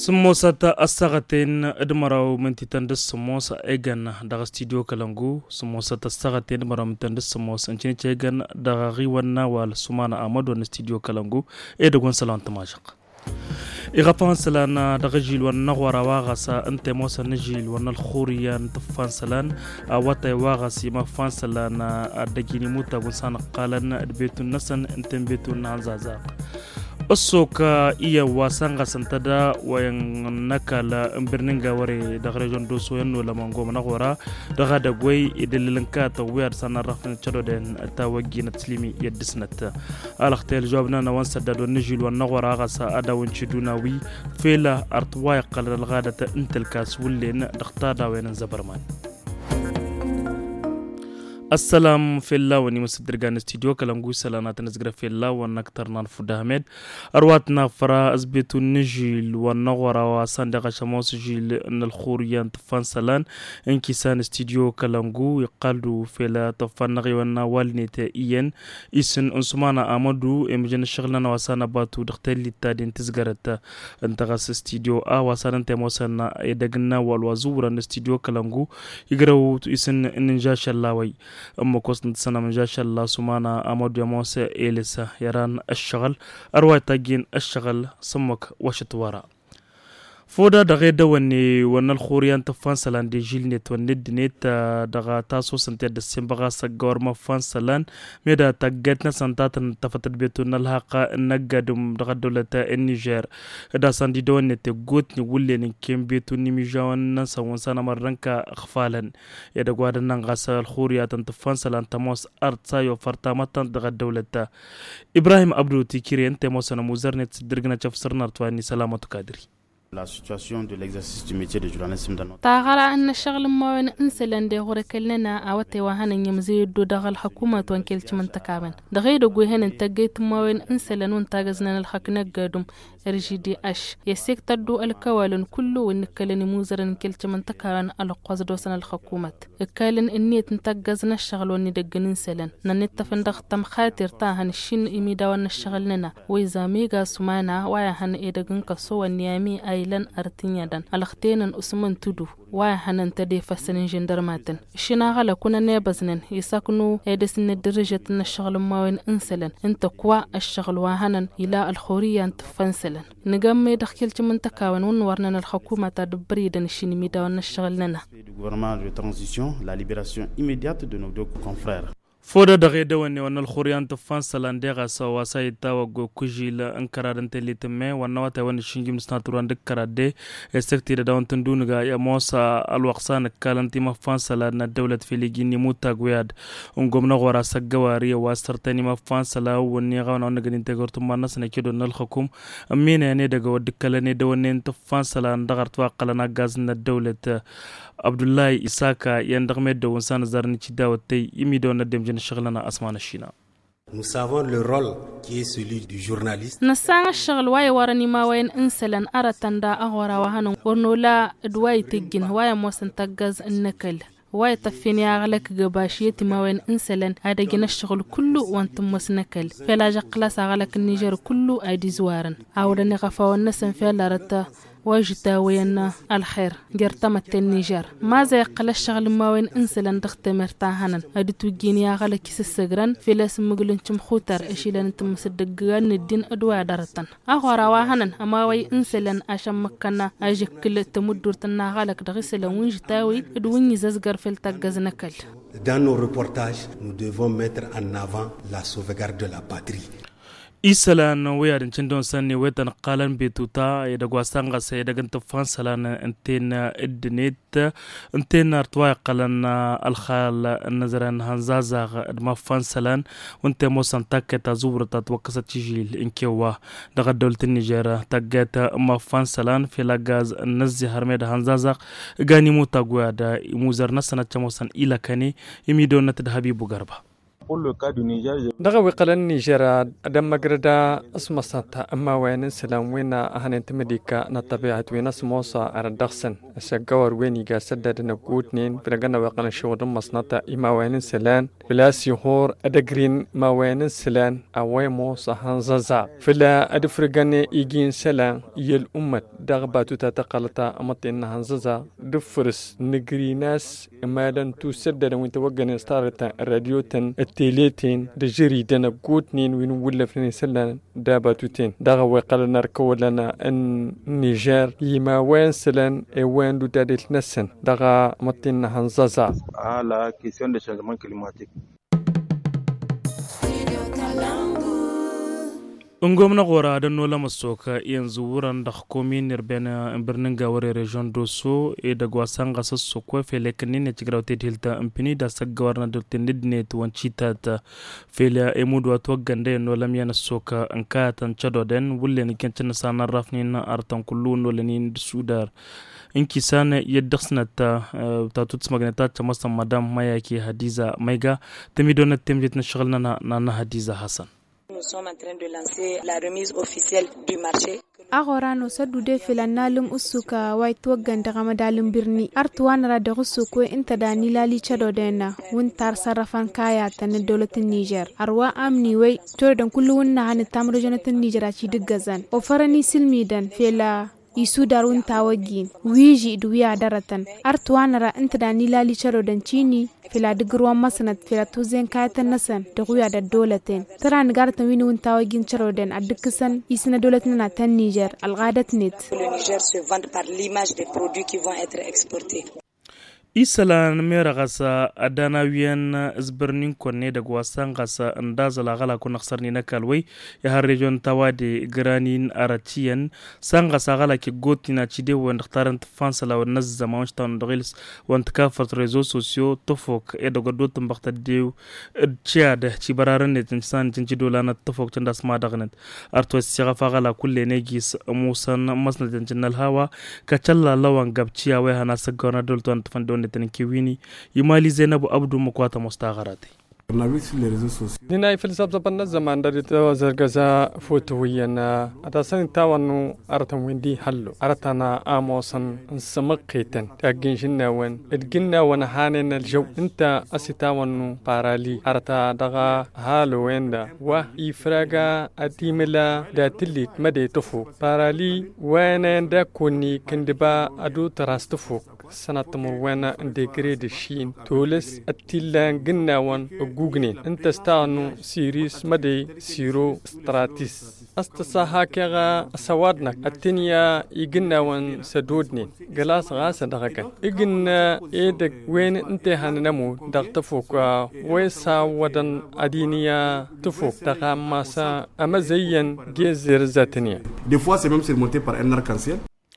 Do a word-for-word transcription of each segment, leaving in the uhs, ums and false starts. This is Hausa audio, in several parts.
سموسة الساعتين ادمروا من تندس سموسة ايجان دغ استديو كلانغو سموسة الساعتين ادمروا من تندس سموسة انشني تيجان دغ غيوانا والسمانا امد ون استديو كلانغو ايدغون سلام تماجق إغفان سلان دغجيل ونغورا واغسا انت موسى نجيل ونالخوريان تفان سلان واتي واغسي مفان سلان دجيني موتا ونسان قالن بيتو نسن انت بيتو نانزازاق السوكا إيا واسانغا سنتدا وينغنكا لأمبرننغا وري دغريجون دوسو ينو لمانغو منغورا دغا دغوي إدللنكا توير سانا رفن تشدو دين تاوغينا تسليمي يدسنت الاختيال جوابنا نوان سدادو نجيل ونغورا غسا أدا ونشدوناوي فيلا أرتواي قلر الغادة انتلكاس ولين دختادا وين زبرمان. السلام في الله وني مصدرغان استوديو كلامغو سلانا تنزغر في الله ونكترنا فود احمد ارواتنا فرا ازبيتو نجيل ونغورا وصندق شموس جيل ان الخوريان تفان سلان انكسان استوديو كلامغو يقالدو في لا تفنغي ونا والنيت اين اسن انسمانا امدو امجن شغلنا وسانا باتو دختل تادين تزغرت انتغاس استوديو ا وسان تموسنا يدغنا والوزورا استوديو كلامغو يغرو اسن انجاش الله أما كوسنت سنة من جاش الله سمانا أمود يموسى إليسا يران الشغل أرواي تاجين الشغل سمك وشتوارا فودا دغه دوني ون الخوريان تفان سلان دي جيل نت وند نت دغه تاسو سنت د سيمبغا سغور ما فان سلان ميدا تاجتنا سنتات تفتت بيتون الحق نغدم دغه دولة النيجر دا ساندي دون نت غوت ني ولين كيم بيتون ني ميجاون سوون سنا مرنكا خفالن يدا غوادن نغاس الخوريا تفان سلان تموس ارتسا يو فرتامتان دغه دولة ابراهيم عبدو تيكيرين تموسنا موزرنت درغنا تفسرنا تواني سلامت قادري. La situation de l'exercice du métier de journalisme dans notre تاغرا ان الشغل ما وين انسلن دي غور كلنا اوتي وهن يمزيد دو دغل حكومه وانكلت من تكابن دغيد غو هن انتجيت ما وين انسلن وانتاغزنا الحق نغدم ارجي دي اش يسيك تدو الكوالن كله ونكلن موزرن كلت من تكابن على قصدو سن الحكومه كالن اني تنتجزنا الشغل وني دغن انسلن ننت فندق تم خاطر تا هن شين ايميدا ون الشغلنا ويزا ميغا سمانا وايا هن ايدغن كسو ونيامي لن أرتينيا دان الختين أسمن تدو واحنا تدي فسن جندرماتن شنا غلا كنا نيبزنن يسكنوا يدسن الدرجة الشغل ما وين انسلن انت قوا الشغل واحنا إلى الخورية انت فنسلن نجمع دخلت من تكاون ونورنا الحكومة تدبري دن شيني ميدا ونشغل لنا la libération immédiate de nos deux confrères. فودا دغه دوني ون الخوريان تفان سلاندغا سوا سايتا وغو كوجيل انكرادن تليتمه ونوات ون شينجم سناتوران دكرادي استكتي داون تندونغا يا موسى الوقسان كالنتي مفان سلان الدوله فيليجيني موتا غوياد انغومنا غورا سغواري واسترتني مفان سلا وني غاون نغدين تغورتو مانس نكيدو نالحكوم امين اني دغه ودكلني دونين تفان سلان دغرت واقلنا غازن الدوله عبد الله اساكا يندغمه دون سان زارني تي داوتي يميدو ندم جن شغلنا اسمان الشينا. Nous savons le rôle qui est celui du journaliste. نسان الشغل واي وراني ما وين انسلن ارتن دا اغورا وهن ورنولا دواي تجن واي موسن تجز النكل واي تفيني اغلك غباشيتي ما وين انسلن هذا جن الشغل كله وانتم مسنكل فلا جقلاس اغلك النيجر كله ايدي زوارن اورني غفا والنسن فيلا رتا واجتا وينا الخير جرتمت النيجر ما زي قل الشغل ما وين انسلن تختمر تاهنا ادي توجيني يا غلا كيس السجران في لاس مغلنتم خوتر اشيلن انت مصدقان الدين ادوا درتن اخورا واهنن اما وي انسلن اشم مكنا اجي كل تمدور تنا غلك دغسل وينجتاوي ادوني ززغر في التجزنكل. Dans nos reportages, nous devons mettre en avant la sauvegarde de la patrie. إسلان ويادن چندون سني ويتن قالن بيتوتا يدغوا سانغا سيدغن تفان سلان انتين ادنيت انتين ارتوا قالن الخال النظرن هنزازا ما فان سلان وانت موسن تاكتا زورتا توكست تجيل انكيوا دغ دولت النيجر تاغتا ما فان سلان في لاغاز نزي هرميد هنزازا غاني موتا غوادا موزرنا سنه موسن الى كاني يميدون تدهبي بوغربا. دغه وقلن نيجر دم مغردا اسم سانتا اما وين سلام وين اهنت مديكا نطبيعه وين سموسا اردخسن اسغور وين يغا سدد نقوتنين برغنا وقلن شودم مسنتا اما وين سلان بلاسي هور أدقرين ما وين سلان أويمو صحان زازا فلا أدفرقاني إيجين سلان يل أمت دغباتو تتقلتا أمطين هنزازا دفرس نقري ناس مالن تسدد وين توقن ستارتا الراديوتن التيليتين دجري دانا قوتنين وين ولفني سلان داباتوتين دغوي قال نركو لنا أن نيجر يما وين سلان وين دو دادل نسن دغا أمطين هنزازا على كيسيون دي شانجمان كليماتيك Ungomna gora da nola masoka yanzu wuran da komi nirbena birnin gawar region doso e da gwasan gasa sokwa fele kanin ne cigra te hilta ampini da saggawar na da tindidne to wancita ta fele e mudu wato gande nola miyana soka anka tan chado den wulle ni kencin sanar rafni na artan kullu nola ni sudar inki sana yaddaxna ta ta tuts magneta ta masam madam mayaki hadiza maiga temidona temjitna shaghalna na na hadiza hasan. Nous sommes en train de lancer la remise officielle du marché. agorano sadude filanalum usuka white waganda ramadalum birni artuwana da usuko inta da nilali chado dena wuntar sarafan kaya tan dolatin Niger arwa amni wai to dan kullu wunna han tamro janatin Niger a ci diggazan o farani silmidan fela isu darun tawagin wiji duya daratan artuwana inta da nilali chado dan chini fila digruwan masanat fila tuzen kayatan nasan da kuya da dolatin taran gartan wini wun tawagin charoden a dukkan isina dolatin na tan Niger algadat net Le Niger se vend par l'image des produits qui vont être exportés. Isalan mera gasa adana wiyan zbirnin konne daga wasan gasa ndaza la gala kun aksarni na kalwai ya har region tawade granin aratiyan san gasa gala ki gotina chide wan khtarant fansala wan nazama wan tan dagils wan takafat réseaux sociaux tofok e daga dotum bakta dew chiada ci bararan ne tinsan tinci dolana tofok tanda sma dagnet arto siga fa gala kulle ne gis musan masnatin jinnal hawa ka challa lawan gabciya wai hana sagona dolton tfando تنكويني يمالي زينب أبدو مقاطع مستغراتي نينا فلسفة زبنا زمان داري توازر غزا فوتوينا أتاسن تاوانو أرتن ويندي حلو أرتنا آموسن سمقيتن تاقين شناوان ادقنا ونحانن الجو انت أسيتاوانو بارالي أرتا دغا هالو ويندا واه إفراغا أديملا داتليت مدي تفو بارالي وينين دا كوني كندبا أدو تراستفو سنة مروانة اندقري دشين تولس التلان قناوان وقوغنين انت استانو سيريس مدي سيرو ستراتيس استصاها كيغا سوادنك التنيا يقناوان سدودنين قلاس غاسة دغاكا اقنا ايدك وين انت هننمو دغ تفوك ويسا ودن ادينيا تفوك دغا ماسا اما زين جيزير زاتنيا Des fois c'est même surmonté par un arc-en-ciel.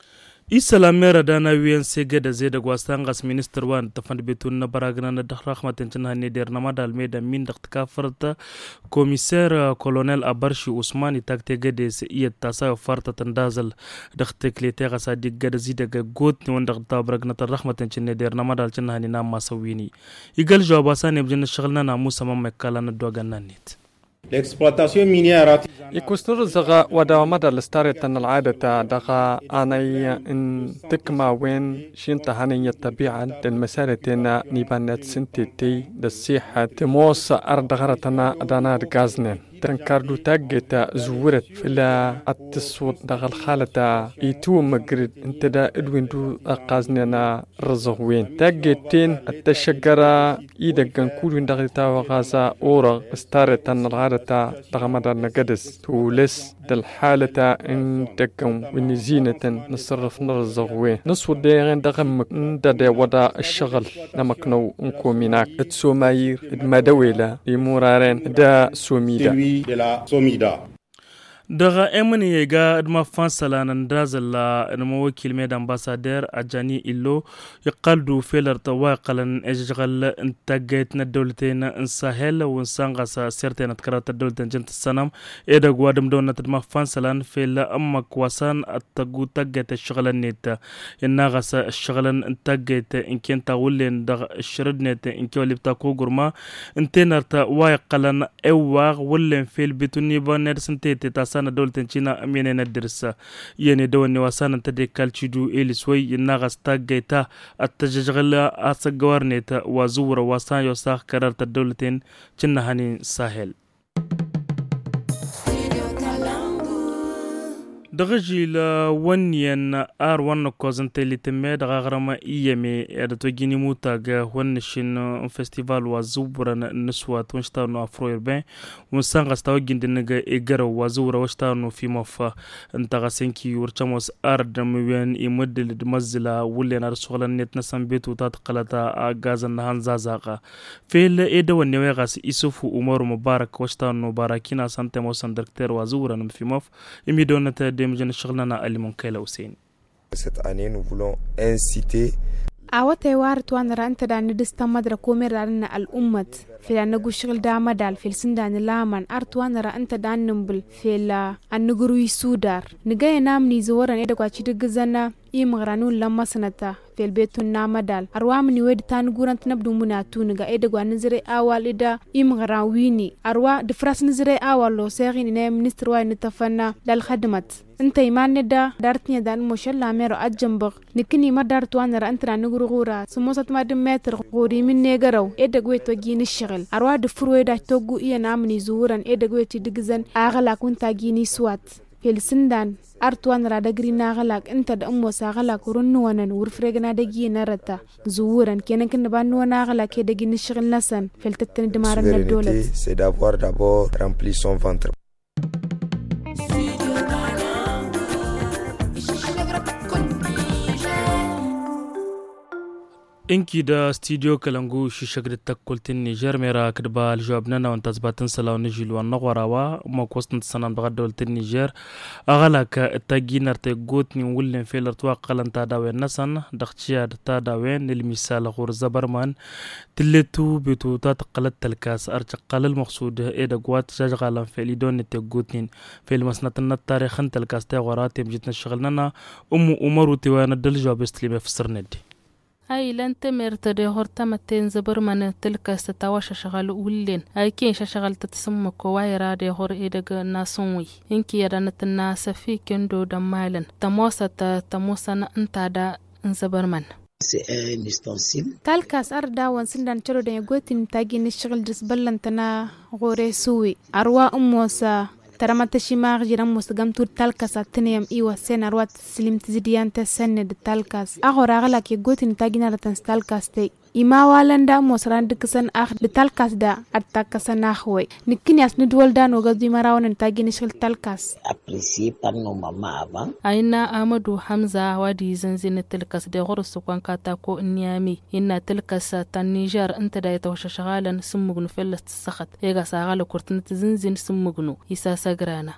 Isalamera dana wiyan sege da zai da gwasan gas minister wan ta fand betun na baragana na da rahmatin cin hanne der na madal me da min da kafarta commissaire colonel Abarshi Usmani takte gade se iya tasa farta tandazal da teklete ga sa dig gada zi daga got ne wanda ta baragana ta rahmatin cin ne der na madal cin hanne na masawini igal jawaba sa ne bjin shagalna na musa mamma kala na dogan nan net L'exploitation minière يكسر زغا ودوامد الستارة العادة دغا أناي إن تكما وين شنت هني الطبيعة المسارة نيبانات سنتي دسيحة تموس أرد غرتنا دانا غازنين تنكاردو تاجتا زورت فلا التصوت دغ الخالة يتو مجرد انت دا ادوين دو اقازننا رزغوين تاجتين التشجرة ايدا كنكولين دغ تاو غازا اورا استارت ان الغارة دغ مدار نقدس تولس دالحالة ان تكون ونزينة نصرف نرزغوين نصو ديغين دغمك انت دا ودا الشغل نمكنو انكو مناك اتسو ماير ادمادويلة يمورارين دا سوميدا de la Somida. daga emani ya ga adma fansala nan dazalla adma wakil med ambassadeur ajani illo yaqaldu felar tawa qalan ejgal intagayt na dawlatina in sahel wa sanga sa certain karata dawlatan jant sanam eda gwadam donat adma fansalan fel amma kwasan atagu tagayt shغلن neta inna gasa shغلن intagayt in kenta wulen daga shردnet in kolibta ko gurma intenarta wa qalan ewa wulen fel bituni baner sintete wasana dawlatan China amene na dirsa yene da wani wasana ta de kalchidu elisway yana gasta gaita attajagala asagawar ne ta wazura wasa yo sa karar ta dawlatan China hanin Sahel daga jila waniyan ar wannan kozan telitime daga garama iyame da to gini muta ga wannan shin festival wa zubran niswa tun sta no afro urbain mun san ga stawa gindin ga egara wa zubra wa sta no fi mafa anta ga senki urchamos ar da muwen imudil mazla wulen ar sogalan net na sambetu ta qalata a gazan hanza zaqa fel e da wanne wa gas isufu umar mubarak wa sta no barakina sante mo san directeur wa zubran fi maf imi donata Cette année, nous voulons inciter a wata war tuwan ranta da ni distan madra komai ranar al'ummat fila na gushil da madal fil sun da ni laman ar tuwan ranta da nimbul fila an nuguru sudar ni ga nam ni zuwaran e da kwaci digzana i magranun lamma sanata fil betun na madal arwa mini wedi tan guran tanabdu muna tun ga e da gwanin zire awal ida i magrawini arwa de fras ni zire awal lo seri ni minister wa ni tafanna dal khadmat انت يمان دا دارتني دان مشلا ميرو اجنبغ نكني ما دارت وانا رانترا نغرغورا سموسات ما دم متر غوري من نيغرو ادغوي توجين الشغل اروا دفرو دا توغو اي نامني زوران ادغوي تي دغزن اغلا كنت جيني سوات في السندان ارتوان را دغري ناغلاك انت د امو ساغلاك رنو ونن ورفرغنا دغي نرتا زوران كينن كن بانو ناغلا كي دغي الشغل نسن في التتن دمارن الدوله c'est d'avoir d'abord rempli son ventre. inki da studio kalangu shi shagri takkultin Niger mera kadba aljawabna na wanta zbatin salaw nijil wa nagwarawa ma kwastin sanan baga dawlatin Niger agala ka taginar te gotni wullen felar tuwa qalanta dawe nasan dakhchiya ta dawe nil misal ghur zabarman tilletu bitu ta taqalat talkas archa qalal maqsud e da gwat jajgalan feli don te gotnin fel masnatan tarikhan talkas ta gwaratim jitna shaghlana ummu umaru tiwana dal jawab istlime fsirnedi ay lanta mertade horta maten zabarman tilka stawasha shagal ullen ay kin shagal tatsamma ko wayra de hor edaga nasonwi inki yadanat nasafi kendo da malan tamosa ta tamosa na antada zabarman c'est un ustensile talkas arda wan sindan choro de gotin tagini shagal disballantana gore suwi arwa ummosa ترمت الشماغ جرام مستقام تور تالكاس التنيم إيوة سنة روات سليم تزيديان تسند التالكاس أخو راغلك يقوتين تاجنا رتنس تالكاس تي إما والندا مصران دكسن أخ التالكاس دا التالكاسن أخوي نكني أسند ولدان وقضي مراون نتاجي نشل تالكاس apprécié par nos mamans avant أين أمدو حمزة وادي زنزين التالكاس دي غرس وكان كاتاكو نيامي إن التالكاس تنيجر أنت دا يتوش شغالا سمغنو فلس السخط إيغا ساغالو كورتنت زنزين سمغنو يسا ساقرانا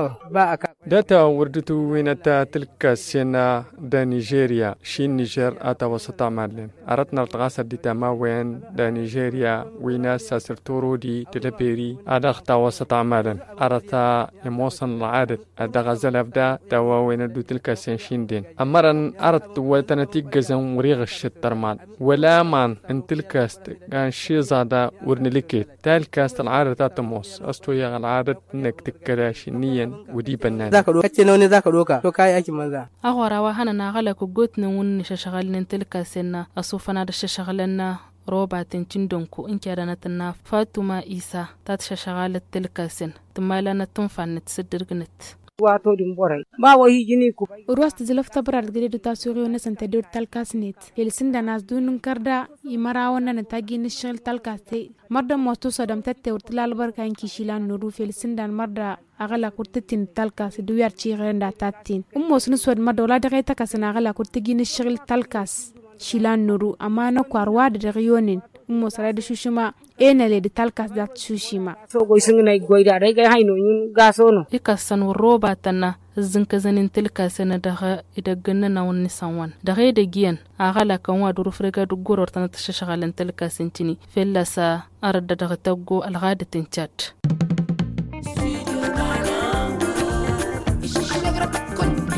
داتا وردتو وينتا تلك السنة دا نيجيريا شين نيجير آتا وسطا مالين أردنا التغاسر دي تاما وين دا نيجيريا وينا ساسرتورو دي تلبيري أدختا وسطا مالين أردتا يموصن العادة أدا غزال أبدا تاوا وين دو تلك السن شين دين أمران أردت وتنتيق غزان وريغ الشترمان ولا مان ان تلكاست كان شي زادا ورنلكيت تالكاست العادة تاتموس أستو يغ العادة انك تكراش نيا ودي بنان zaka doka kace nawa zaka doka to kai aikin manza agwarawa hana na gala ku gotnin wunni shashagalin tilka senna asufana da shashagalanna robatin cindonku in kira na tana Fatuma Isa ta shashagalat tilka sen tumala na tunfanit sidirgnit wato din borai ba wai jini ku urwas tizilaf tabrar gede ta suri wona santa dur talkasnet yelsinda nas dunun karda imara wona na tagi ni shil talkaste marda mosto sadam tatte urtilal barka in kishilan nuru felsindan marda agala kurtin talkas du yar ci renda tatin ummo sunu sod madola de reta kasana agala kurtigi ni shil talkas shilan nuru amana kwarwa de riyonin ummo sare de shushima enale de talkas dat shushima so go singnai goida dai ga haino yun gaso no ikasan roba tanna zinka zanin tilka sana daga idaganna na wani sanwan daga da giyan agala kan wa duru frega du goror tan ta shashagalan tilka sintini fellasa arda daga taggo alghadatin chat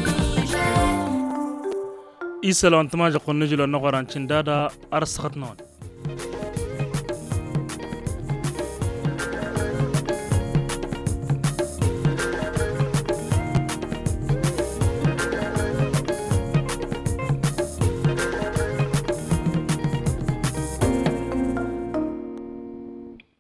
إيسالون تماجا قنجلو نغران چندادا أرسخت نون